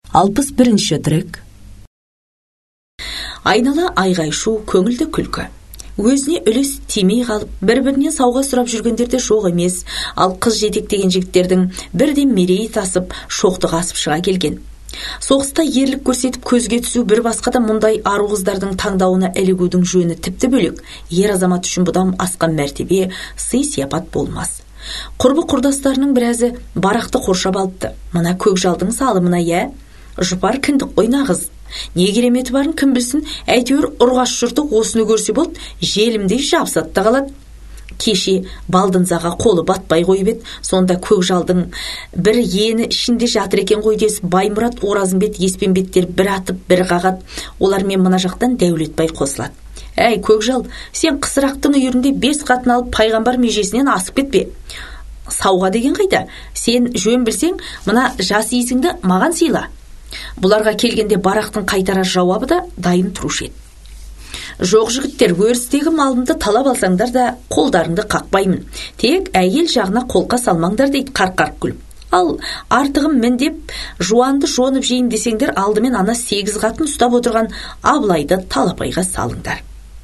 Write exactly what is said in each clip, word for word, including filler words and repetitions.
алпыс бірінші трек. Айнала айғай-шу, көңілді күлкі. Өзіне үлес тимей қалып, бір-бірінен сауға сұрап жүргендерде жоқ емес, ал қыз жетектеген жігіттердің бірден мерейі тасып, шоқтық асып шыға келген. Соғыста ерлік көрсетіп көзге түсу бір басқа да мұндай ару қыздардың таңдауына ілігудің жөні тіпті бөлек. Ер азамат үшін бұдан асқан мәртебе, сый-сияпат болмас. Құрбы құрдастарының біразы барақты қоршап алыпты. Мына көкжалдың салымына, я жұпар кіндік ойнағыз. Не кереметі барын кім білсін, әйтеуір ұрғаш жұрты осыны көрсе болды, желімдей жабысатта қалады. Кеше балдынзаға қолы батпай қойып еді, сонда көкжалдың бір ені ішінде жатыр екен ғой десіп, Баймұрат, Оразымбет, Еспенбеттер бір атып, бір қағат. Олармен мына жақтан Дәулетбай қосылады. Әй, көкжал, сен қысырақтың үйірінде бес қатын алып пайғамбар межесінен асып кетпе. Сауға деген қайда? Сен жөн білсең, мына жас иісіңді маған сыйла. Бұларға келгенде барақтың қайтарар жауабы да дайын тұрушы еді. Жоқ жігіттер, өрістегі малымды талап алсаңдар да қолдарыңды қақпаймын. Тек әйел жағына қолқа салмаңдар дейді қарқ-қарқ күліп. Ал артығым мін деп жуанды жонып жейін десеңдер, алдымен ана сегіз қатын ұстап отырған Абылайды талапайға салыңдар.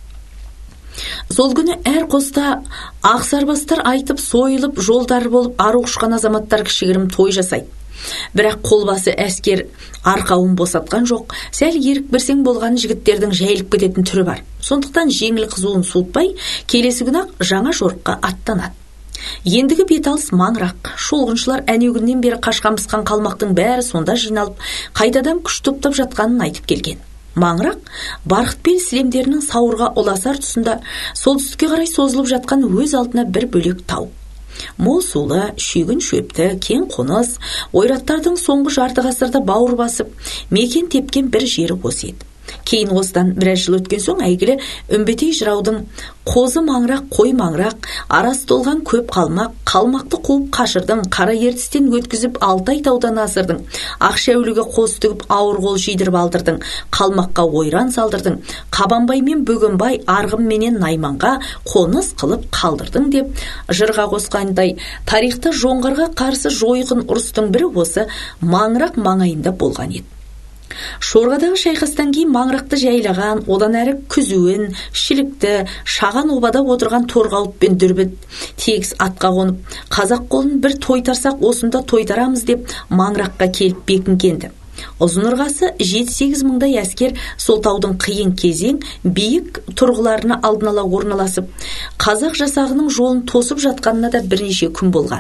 Сол күні әр қоста ақсарбастар айтып сойылып, жолдары болып ару ұшқан азаматтар кішігірім той жасайды. Бірақ қолбасы әскер арқауын босатқан жоқ, сәл ерік берсең болған жігіттердің жайылып кететін түрі бар. Сондықтан жеңіл қызуын суытпай, келесі күні жаңа жорыққа аттанады. Ендігі беталыс маңырақ. Шолғыншылар әнеугіннен бері қашқан-пысқан қалмақтың бәрі сонда жиналып, қайтадан күш топтап жатқанын айтып келген. Маңырақ Барқытбел сілемдерінің сауырға ұласар тұсында солтүстікке қарай созылып жатқан өз алдына бір бөлек тау. Мол сулы, шүйгін шөпті, кең қоныс, ойраттардың соңғы жарты ғасырда бауыр басып, мекен тепкен бір жері осы еді. Кейін осыдан біраз жыл өткен соң әйгілі үмбетей жыраудың қозы маңырақ, қой маңырақ, арасы толған көп қалмақ, қалмақты қуып қашырдың, қара ертістен өткізіп Алтай таудан асырдың, Ақшәуліге қос тігіп ауыр қол жидырып алдырдың, қалмаққа ойран салдырдың, Қабанбай мен Бөгенбай арғын менен Найманға қоныс қылып қалдырдың деп жырға қосқандай, тарихта жоңғарға қарсы жойқын ұрыстың бірі осы маңырақ маңайында болған еді. Шорғадағы шайқастан кейін маңырақты жайлаған, одан әрі күзуін, шілікті, шаған обада отырған Торғауыт пен Дүрбіт тегіс атқа қонып, қазақ қолын бір тойтарсақ осында тойтарамыз деп маңыраққа келіп бекінгенді. Ұзын ырғасы жеті-сегіз мыңдай әскер сол таудың қиын кезең биік тұрғыларына алдын ала орналасып, қазақ жасағының жолын тосып жатқанына да бірнеше күн болған.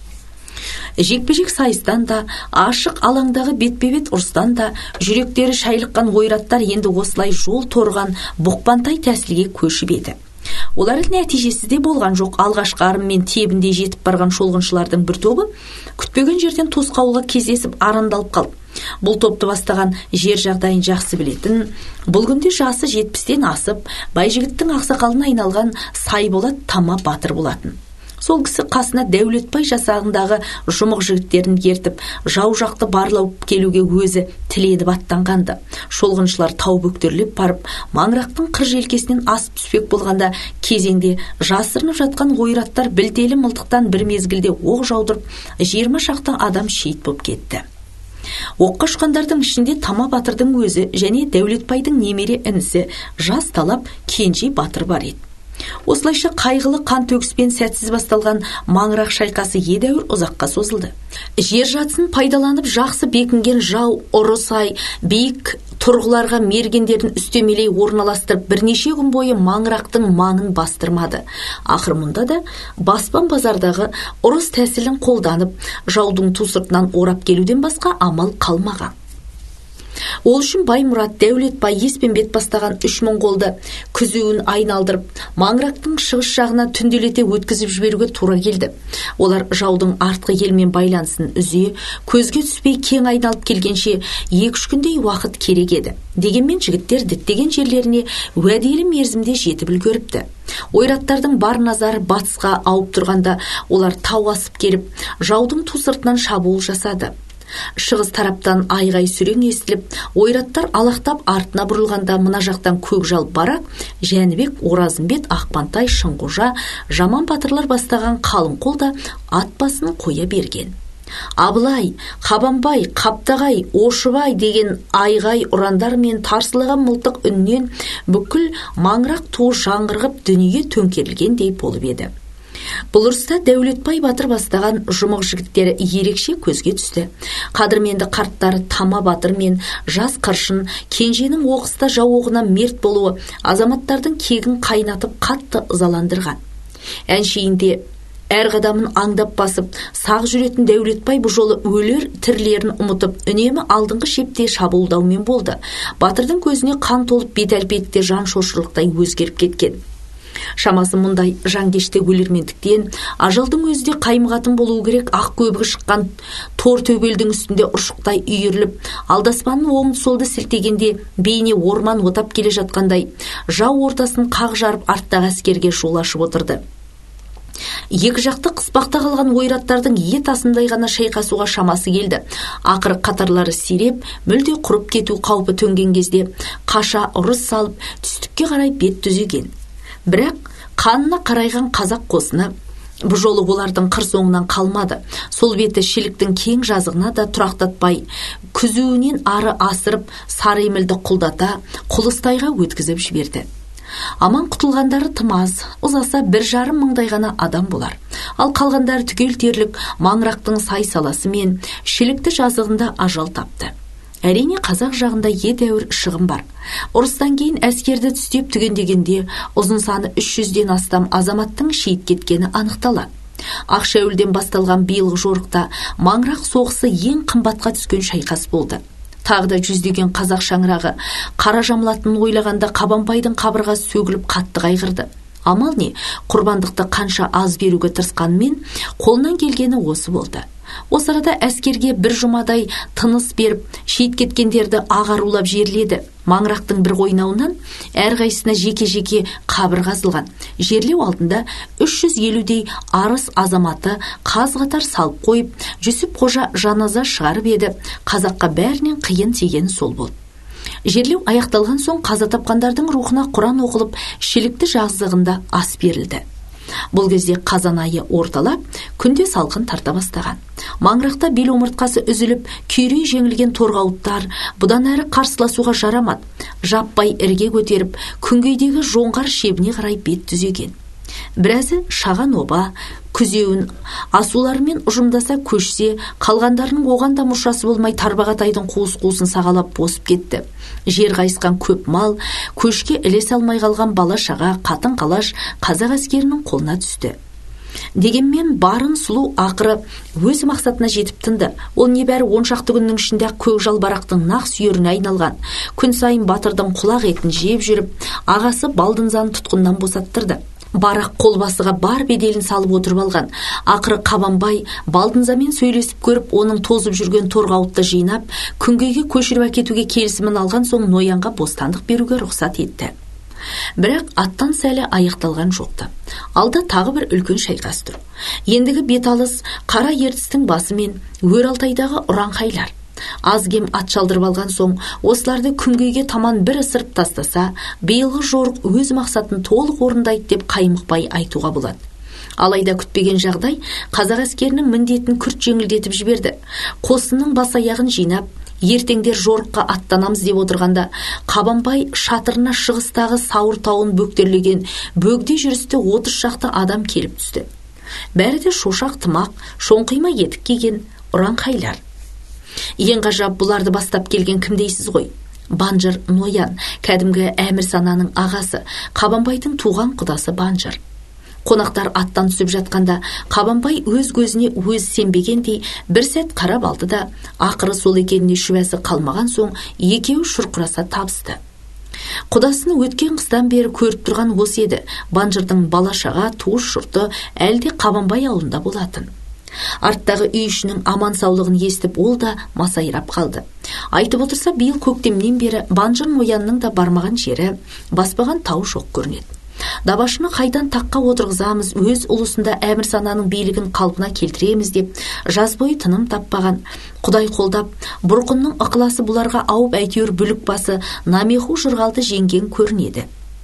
Жекпе-жек сайыстан да, ашық алаңдағы бетпе-бет ұрыстан да, жүректері шайлыққан ойраттар енді осылай жол торған бұқпантай тәсілге көшіп еді. Олар нәтижесіз де болған жоқ. Алғашқы арым мен тебінде жетіп барған шолғыншылардың бір тобы күтпеген жерден тосқауылға кездесіп арандалып қалды. Бұл топты бастаған жер жағдайын жақсы білетін, бұл күнде жасы жетпістен асып, Байжігіттің ақсақалына айналған Сайболат Тама батыр болатын. Сол кісі қасына Дәулетбай жасағындағы жұмық жігіттерін ертіп, жау жақты барлауып келуге өзі тіледіп аттанғанды. Шолғыншылар тау бөктерлеп барып, маңырақтың қыр желкесінен асып түспек болғанда, кезеңде жасырынып жатқан ойраттар білтелі мылтықтан бір мезгілде оқ жаудырып, жиырма шақты адам шейіт боп кетті. Оққа ұшқандардың ішінде Тама батырдың өзі және Дәулетбайдың немере інісі жас талап Кенже батыр бар еді. Осылайша қайғылы қан төгіспен сәтсіз басталған маңырақ шайқасы едәуір ұзаққа созылды. Жер жатсын пайдаланып жақсы бекінген жау ұрысай биік тұрғыларға мергендерін үстемелей орналастырып бірнеше күн бойы маңырақтың маңын бастырмады. Ақыр мұнда да баспан базардағы ұрыс тәсілін қолданып, жаудың ту сыртынан орап келуден басқа амал қалмаған. Ол үшін Баймұрат, Дәулетбай, Еспенбет бастаған үш мың қолды күзуін айналдырып, маңырақтың шығыс жағына түнделете өткізіп жіберуге тура келді. Олар жаудың артқы елмен байланысын үзе, көзге түспей кең айналып келгенше екі-үш күндей уақыт керек еді. Дегенмен жігіттер діттеген жерлеріне уәделі мерзімде жетіп үлгеріпті. Ойраттардың бар назары батысқа ауып тұрғанда, олар тау асып келіп, жаудың ту сыртынан шабуыл жасады. Шығыс тараптан айғай сүрең естіліп, ойраттар алақтап артына бұрылғанда мына жақтан Көкжал Барақ, Жәнібек, Оразымбет, Ақпантай, Шыңғожа, Жаман батырлар бастаған қалың қолда ат басын қоя берген. Абылай, Қабанбай, Қаптағай, Ошыбай деген айғай ұрандар мен тарсылаған мылтық үннен бүкіл маңырақ туы жаңғырғып дүние төңкерілгендей болып еді. Бұл ұрыста Дәулетбай батыр бастаған жұмық жігіттері ерекше көзге түсті. Қадырменді қарттары Тама батыр мен жас қыршын Кенженің оқыста жау оғына мерт болуы азаматтардың кегін қайнатып қатты ызаландырған. Әншейінде әр қадамын аңдап басып, сақ жүретін Дәулетбай бұл жолы өлер тірлерін ұмытып, үнемі алдыңғы шепте шабуылдаумен болды. Батырдың көзіне қан толып, бет-әлпетте жан шошырлықтай өзгеріп кеткен. Шамасы мұндай жангеште өлермендіктен ажалдың өзде қаймығатын болуы керек. Ақ көбігі шыққан тор төбелдің үстінде ұршықтай үйіріліп, алдаспанын оң солды сілтегенде бейне орман отап келе жатқандай жау ортасын қақ жарып арттағы әскерге жол ашып отырды. Екі жақты қыспақта қалған ойраттардың ет асындай ғана шайқасуға шамасы келді. Ақыры қатарлары сиреп, мүлде құрып кету қаупі төнген кезде қаша ұрыс салып, түстікке қарай бет түзеген. Бірақ қанына қарайған қазақ қосыны бұл жолы олардың қыр соңынан қалмады. Сол беті шіліктің кең жазығына да тұрақтатпай, күзуінен ары асырып, сары емілді құлдата, құлыстайға өткізіп жіберді. Аман құтылғандары тым аз, ұзаса бір жарым мыңдай ғана адам болар. Ал қалғандары түгел терлік маңырақтың сай саласы мен шілікті жазығында ажал тапты. Әрине қазақ жағында едәуір шығын бар. Ұрыстан кейін әскерді түстеп түгендегенде ұзын саны үш жүзден астам азаматтың шейіт кеткені анықталады. Ақшәулден басталған биылғы жорықта маңырақ соғысы ең қымбатқа түскен шайқас болды. Тағы да жүздеген қазақ шаңырағы қара жамылатын ойлағанда Қабанбайдың қабырғасы сөгіліп қатты қайғырды. Амал не, құрбандықты қанша аз беруге тырысқанмен қолынан келгені осы болды. Осы арада әскерге бір жұмадай тыныс беріп, шейіт кеткендерді ағарулап жерледі. Маңырақтың бір қойнауынан әрқайсысына жеке-жеке қабір қазылған. Жерлеу алдында үш жүз елудей арыс азаматы қаз-қатар салып қойып, Жүсіп қожа жаназа шығарып еді. Қазаққа бәрінен қиын тигені сол болды. Жерлеу аяқталған соң қаза тапқандардың рухына Құран оқылып, шілікті жазығында ас берілді. Бұл кезде қазан айы орталап, күнде салқын тарта бастаған. Маңырақта бел омыртқасы үзіліп, күйрей жеңілген торғауыттар бұдан әрі қарсыласуға жарамады. Жаппай ірге көтеріп, күнгейдегі жоңғар шебіне қарай бет түзеген. Біразы шаған оба, күзеуін асуларымен ұжымдаса көшсе, қалғандарының оған да мұршасы болмай тарбағатайдың қуыс-қуысын сағалап босып кетті. Жер қайысқан көп мал, көшке ілесе алмай қалған бала-шаға, қатын-қалаш қазақ әскерінің қолына түсті. Дегенмен барын сұлу ақыры өз мақсатына жетіп тынды. Ол небәрі он шақты күннің ішінде көк жалбарақтың нақ сүйеріне айналған. Күн сайын батырдың құлақ етін жеп жүріп, ағасы Балдынзаны тұтқыннан босаттырды. Барақ қолбасыға бар беделін салып отырып алған. Ақыры Қабанбай Балдынзамен сөйлесіп көріп, оның тозып жүрген торғауытты жинап, күнгейге көшіріп әкетуге келісімін алған соң ноянға бостандық беруге рұқсат етті. Бірақ аттан сәлі аяқталған жоқты. Алда тағы бір үлкен шайқас тұр. Ендігі беталыс Қара Ертістің басы мен Өр-Алтайдағы ұранқайлар. Аз-кем ат шалдырып алған соң, осыларды күнгейге таман бір ысырып тастаса, биылғы жорық өз мақсатын толық орындайды деп қаймықпай айтуға болады. Алайда күтпеген жағдай қазақ әскерінің міндетін күрт жеңілдетіп жіберді. Қосынның бас аяғын жинап, ертеңдер жорыққа аттанамыз деп отырғанда, Қабанбай шатырына шығыстағы Сауыр тауын бөктерлеген бөгде жүрісті отыз шақты адам келіп түсті. Бәрі де шошақ тымақ, шоңқима етік киген ұранқайлар. Ең ғажап, бұларды бастап келген кім дейсіз ғой? Банжыр Ноян, кәдімгі Әмір Сананың ағасы, Қабанбайдың туған құдасы Банжыр. Қонақтар аттан түсіп жатқанда, Қабанбай өз көзіне өз сенбегендей бір сәт қарап алды да, ақыры сол екеніне шүбәсі қалмаған соң, екеуі шұрқыраса табысты. Құдасыны өткен қыстан бері көріп тұрған осы еді. Банжырдың бала-шаға, туыс жұрты әлде Қабанбай ауылында болатын. Арттағы үй ішінің аман саулығын естіп, ол да масайрап қалды. Айтып отырса, биыл көктемнен бері Банжыр Ноянның да бармаған жері, баспаған тау жоқ көрінеді. Дабашыны қайдан таққа отырғызамыз, өз ұлысында Әмір Сананың билігін қалпына келтіреміз деп, жаз бойы тыным таппаған, Құдай қолдап, бұрқынның ықыласы бұларға ауып әйтеуір бүлік басы Намеху жырғалды жеңген көрінеді.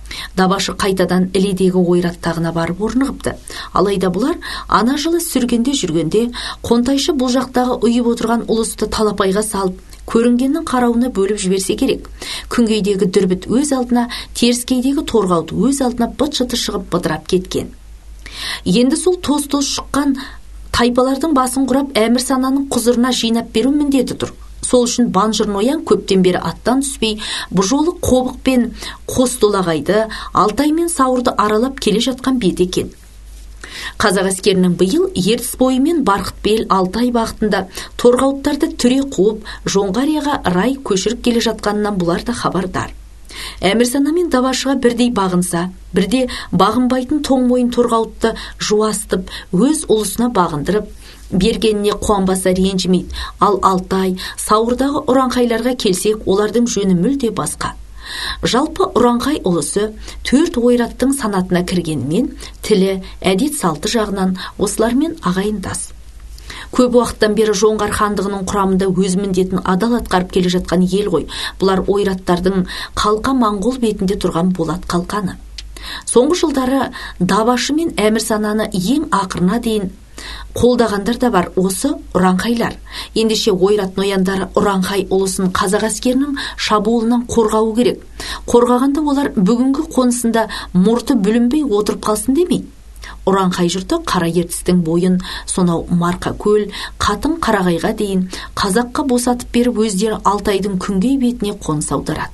Дабашы қайтадан іледегі ойрат тағына барып орнығыпты. Алайда бұлар ана жылы сүргенде жүргенде Қонтайшы бұл жақтағы ұйып отырған ұлысты талапайға салып, көрінгеннің қарауына бөліп жіберсе керек. Күнгейдегі дүрбіт өз алдына, теріскейдегі торғауыт өз алдына быт-шыты шығып быдырап кеткен. Енді сол тоз-тоз шыққан тайпалардың басын құрап Әмірсананың құзырына жинап беру міндеті тұр. Сол үшін Банжыр Ноян көптен бері аттан түспей, бұл жолы Қобық пен Қостолағайды, Алтай мен Сауырды аралап келе жатқан бет екен. Қазақ әскерінің биыл Ертіс бойы мен Барқытбел, Алтай бағытында торғауыттарды түре қуып, Жоңғарияға рай көшіріп келе жатқанынан бұлар да хабардар. Әмірсана мен Дабашыға бірдей бағынса, бірде бағынбайтын тоңмойын торғауытты жуастып, өз ұлысына бағындырып, бергеніне қуанбаса ренжімейді. Ал Алтай, Сауырдағы ұранқайларға келсек, олардың жөні мүлде басқа. Жалпы ұранқай ұлысы төрт ойраттың санатына кіргенімен, тілі, әдет салты жағынан осылармен ағайындас. Көп уақыттан бері Жоңғар хандығының құрамында өз міндетін адал атқарып келе жатқан ел ғой. Бұлар ойраттардың қалқа Моңғол бетінде тұрған болат қалқаны. Соңғы жылдары Дабашы мен Әмірсананы ең ақырына дейін қолдағандар да бар, осы ұранқайлар. Ендеше ойрат нояндары ұранқай ұлысын қазақ әскерінің шабуылынан қорғауы керек. Қорғағанда олар бүгінгі қонысында мұрты бүлінбей отырып қалсын демей. Ұранқай жұрты Қара Ертістің бойын, сонау Марқакөл, Қатын Қарағайға дейін қазаққа босатып беріп, өздері Алтайдың күнгей бетіне қоныс аударады.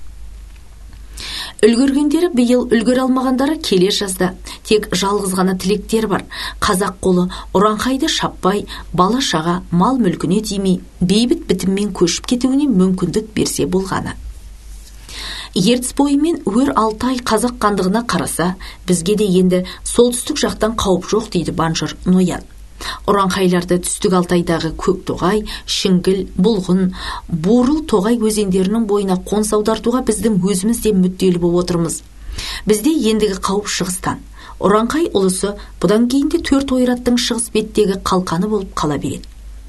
Үлгергендері биыл, үлгер алмағандары келер жазда. Тек жалғыз ғана тілектер бар. Қазақ қолы ұранқайды шаппай, бала-шаға, мал мүлкіне тимей, бейбіт бітіммен көшіп кетуіне мүмкіндік берсе болғаны. Ертіс бойы мен өр Алтай қазақ хандығына қараса, бізге де енді солтүстік жақтан қауіп жоқ дейді Банжыр Ноян. Ұранқайларды түстік Алтайдағы Көктоғай, Шіңгіл, Бұлғын, Бурыл, Тоғай өзендерінің бойына қоныс аудартуға біздің өзіміз де мүдделі болып отырмыз. Бізде ендігі қауіп шығыстан. Ұранқай ұлысы бұдан кейін де төрт ойраттың шығыс беттегі қалқаны болып қала береді.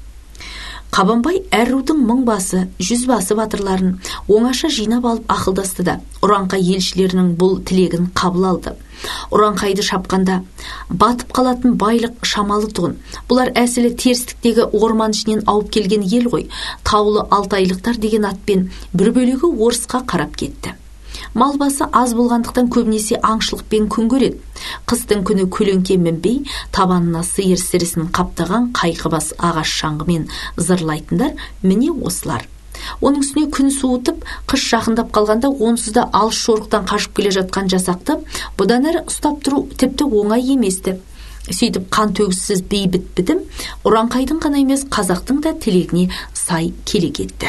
Қабанбай әр рудың мың басы, жүз басы батырларын оңаша жинап алып ақылдасты да, Ұранқай елшілерінің бұл тілегін қабыл алды. Ұранқайды шапқанда батып қалатын байлық шамалы тұғын. Бұлар әсілі терістіктегі орман ішінен ауып келген ел ғой. Таулы Алтайлықтар деген атпен бір бөлігі орысқа қарап кетті. Мал басы аз болғандықтан көбінесе аңшылықпен күн көреді. Қыстың күні көлеңке мінбей, табанына сиыр сірісін қаптаған қайқыбас ағаш шаңғымен зырлайтындар міне осылар. Оның үстіне күн суытып, қыс жақындап қалғанда онсыз да алыс жорықтан қашып келе жатқан жасақты бұдан әрі ұстап тұру тіпті оңай еместі. Сөйтіп қан төгіссіз бейбіт бітім Ұранқайдың ғана емес қазақтың да тілегіне сай келе кетті.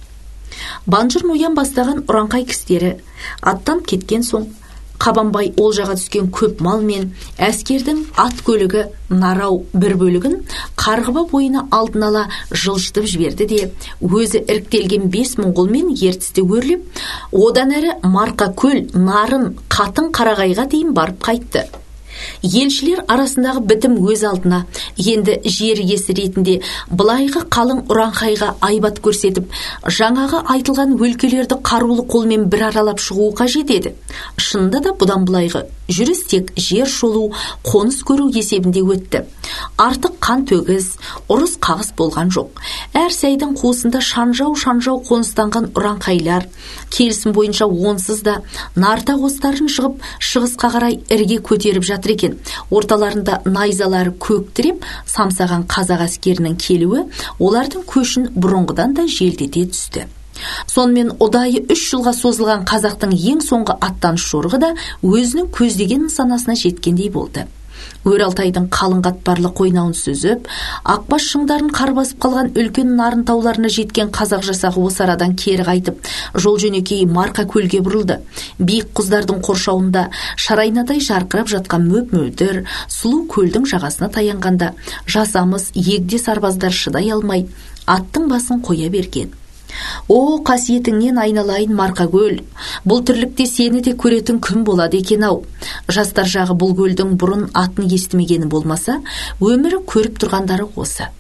Банжыр Ноян бастаған ұранқай кісілері аттан кеткен соң, Қабанбай олжаға түскен көп мал мен әскердің ат көлігі нарау бір бөлігін Қарғыба бойына алдын ала жылжытып жіберді де, өзі іріктелген бес моңғолмен Ертісті өрлеп, одан әрі Марқакөл, Нарын, Қатын Қарағайға дейін барып қайтты. Елшілер арасындағы бітім өз алдына, енді жер иесі ретінде былайғы қалың Ұранқайға айбат көрсетіп, жаңағы айтылған өлкелерді қарулы қолмен бір аралап шығуы қажет еді. Шынында да бұдан былайғы жүріс тек жер шолу, қоныс көру есебінде өтті. Артық қан төгіс, ұрыс қағыс болған жоқ. Әр сайдың қуысында шанжау-шанжау қоныстанған Ұранқайлар келісім бойынша онсыз да нарта қостарын шығып, шығысқа қарай ірге көтеріп жатыр екен. Орталарында найзалары көктіреп, самсаған қазақ әскерінің келуі олардың көшін бұрынғыдан да желдете түсті. Сонымен ұдайы үш жылға созылған қазақтың ең соңғы аттаныс жорығы да өзінің көздеген нысанасына жеткендей болды. Өр Алтайдың қалың қатпарлы қойнауын сүзіп, Ақбас шыңдарын қар басып қалған үлкен Нарын тауларына жеткен қазақ жасағы осы арадан кері қайтып, жол жөнекей Марқакөлге бұрылды. Биік құздардың қоршауында шарайнадай жарқырап жатқан мөп-мөлдір сұлу көлдің жағасына таянғанда, жасамыс егде сарбаздар шыдай алмай, аттың басын қоя берген. О, қасиетіңнен айналайын Марқакөл, бұл тірлікте сені де көретін күн болады екен-ау. Жастар жағы бұл көлдің бұрын атын естімегені болмаса, өмірі көріп тұрғандары осы.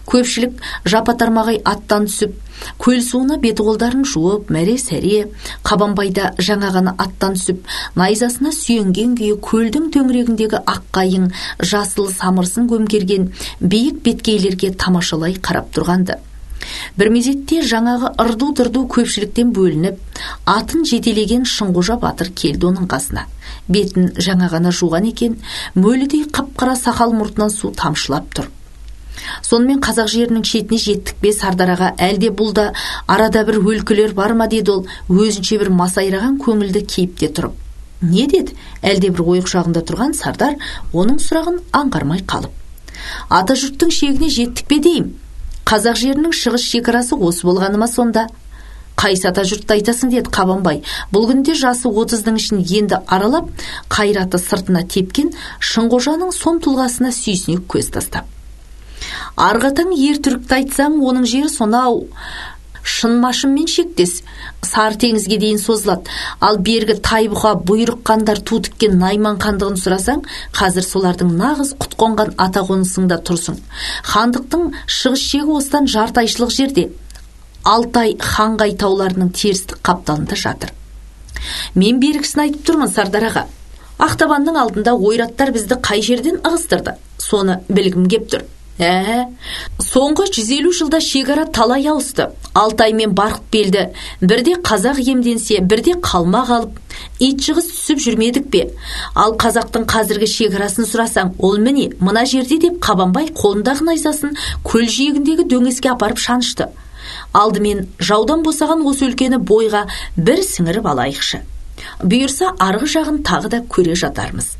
Көпшілік жапа-тармағай аттан түсіп, көл суына беті қолдарын жуып, мәре-сәре, Қабанбайда жаңа ғана аттан түсіп, найзасына сүйенген күйі көлдің төңірегіндегі аққайың жасыл самырсын көмкерген биік беткейлерге тамашалай қарап тұрғанды. Бір мезетте жаңағы ырду-дырду көпшіліктен бөлініп, атын жетелеген Шынғожа батыр келді оның қасына. Бетін жаңа ғана жуған екен, мөлідей қап-қара сақал мұртынан су тамшылап тұр. Сонымен қазақ жерінің шетіне жеттік бе Сардараға, әлде бұл да арада бір өлкілер бар ма деді ол, өзінше бір масайраған көңілді кейіпте тұрып. Не деді? Әлде бір ой құшағында тұрған Сардар оның сұрағын аңғармай қалып. Ата жұрттың шегіне жеттік бе дейім? Қазақ жерінің шығыс шекарасы осы болғаны ма сонда? Қайсы ата жұртты айтасың деді Қабанбай. Бұл күнде жасы отыздың ішін енді аралап, қайраты сыртына тепкен Шынғожаның сом тұлғасына сүйсіне көз тастап. Арғатаң ер түрікті айтсаң, оның жері сонау Шынмашынмен шектес, Сары теңізге дейін созылады. Ал бергі Тайбұға бұйрық қандар ту тіккен Найман хандығын сұрасаң, қазір солардың нағыз құтқонған ата қонысыңда тұрсың. Хандықтың шығыс шегі осыдан жартайшылық жерде, Алтай Ханғай тауларының терістік қапталында жатыр. Мен беріксін айтып тұрмын Сардараға. Ақтабанның алдында ойраттар бізді қай жерден ығыстырды? Соны білгім кеп тұр. Ә, соңғы жүз елу жылда шекара талай ауысты. Алтай мен Барқыт белді, бірде қазақ емденсе, бірде қалмақ алып, ит жығыс түсіп жүрмедік бе? Ал қазақтың қазіргі шекарасын сұрасаң, ол міне, мына жерде деп Қабанбай қолындағы найзасын көл жиегіндегі дөңеске апарып шанышты. Алдымен жаудан босаған осы өлкені бойға бір сіңіріп алайықшы. Бұйырса арғы жағын тағы да көре жатармыз.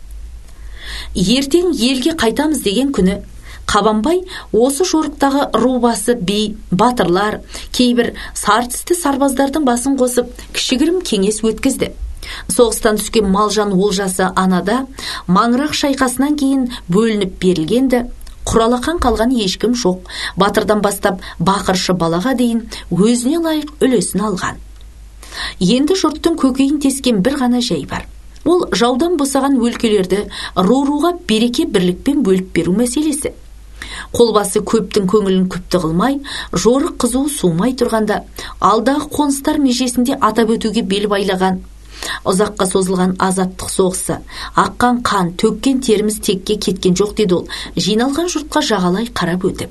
Ертең елге қайтамыз деген күні Қабанбай осы жорықтағы рубасы би, батырлар, кейбір сартісті сарбаздардың басын қосып, кішігірім кеңес өткізді. Соғыстан түскен Малжан олжасы анада маңырақ шайқасынан кейін бөлініп берілгенді, құралақан қалған ешкім жоқ. Батырдан бастап бақыршы балаға дейін өзіне лайық үлесін алған. Енді жұрттың көкейін тескен бір ғана жай бар. Ол жаудан босаған өлкелерді ру-руға береке бірлікпен бөліп беру мәселесі. Қолбасы көптің көңілін күпті қылмай, жорық қызу сумай тұрғанда, алдағы қоныстар межесінде атап өтуге бел байлаған, ұзаққа созылған азаттық соғысы, аққан қан, төккен теріміз текке кеткен жоқ деді ол, жиналған жұртқа жағалай қарап өтіп.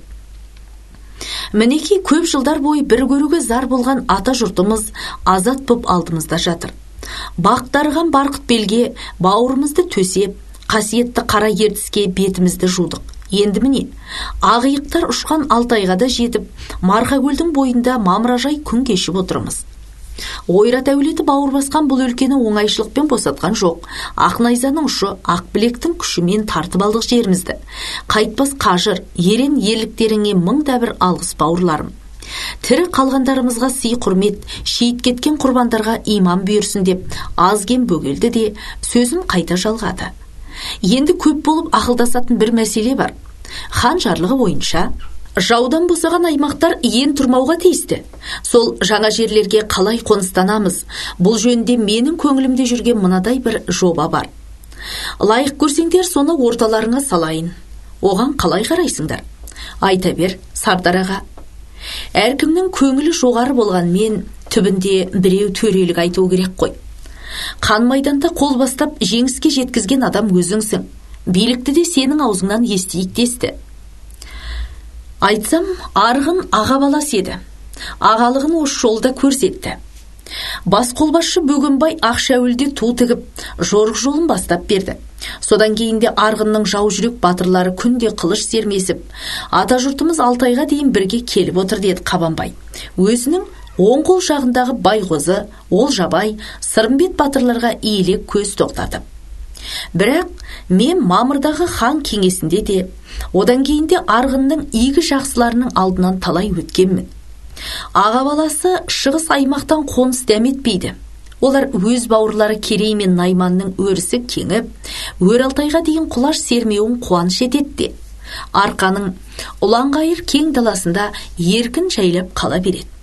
Мінекей көп жылдар бойы бір көруге зар болған ата жұртымыз азат боп алдымызда жатыр. Бақтарған Барқыт белге бауырымызды төсеп, қасиетті қара ертіске бетімізді жудық. Енді міне, ағиықтар ұшқан Алтайға да жетіп, Марқакөлдің бойында мамыражай күн кешіп отырмыз. Ойрат әулеті бауыр басқан бұл өлкені оңайшылықпен босатқан жоқ. Ақнайзаның ұшы, Ақбілектің күшімен тартып алдық жерімізді. Қайтпас қажыр, ерен ерліктеріңе мың да бір алғыс бауырларым. Тірі қалғандарымызға сый құрмет, шейіт кеткен құрбандарға иман бұйырсын деп азген бөгелді де сөзін қайта жалғады. Енді көп болып ақылдасатын бір мәселе бар. Хан жарлығы бойынша жаудан босаған аймақтар ен тұрмауға тиісті. Сол жаңа жерлерге қалай қоныстанамыз? Бұл жөнінде менің көңілімде жүрген мынадай бір жоба бар. Лайық көрсеңдер, соны орталарыңа салайын. Оған қалай қарайсыңдар? Айта бер, Сардараға. Әркімнің көңілі жоғары болған мен түбінде біреу төрелік айту керек қой. Қан майданда қол бастап жеңіске жеткізген адам өзіңсің. Билікті де сенің аузыңнан естейік десті. Айтсам, арғын аға балас еді. Ағалығын осы жолда көрсетті. Бас қолбасшы Бөгенбай Ақшәулде ту тігіп, жорық жолын бастап берді. Содан кейінде арғынның жау жүрек батырлары күнде қылыш сермесіп, ата жұртымыз Алтайға дейін бірге келіп отыр деді Қабанбай. Өзінің оң қол жағындағы Байғозы, Олжабай, Сырымбет батырларға иіле көз тоқтатып. Бірақ мен мамырдағы хан кеңесінде де, одан кейінде арғынның игі жақсыларының алдынан талай өткенмін. Аға баласы шығыс аймақтан қоныс дәметпейді. Олар өз бауырлары Керей мен Найманның өрісі кеңіп, өр Алтайға дейін құлаш сермеуін қуаныш етеді. Арқаның ұланғайыр кең даласында еркін жайлап қала береді.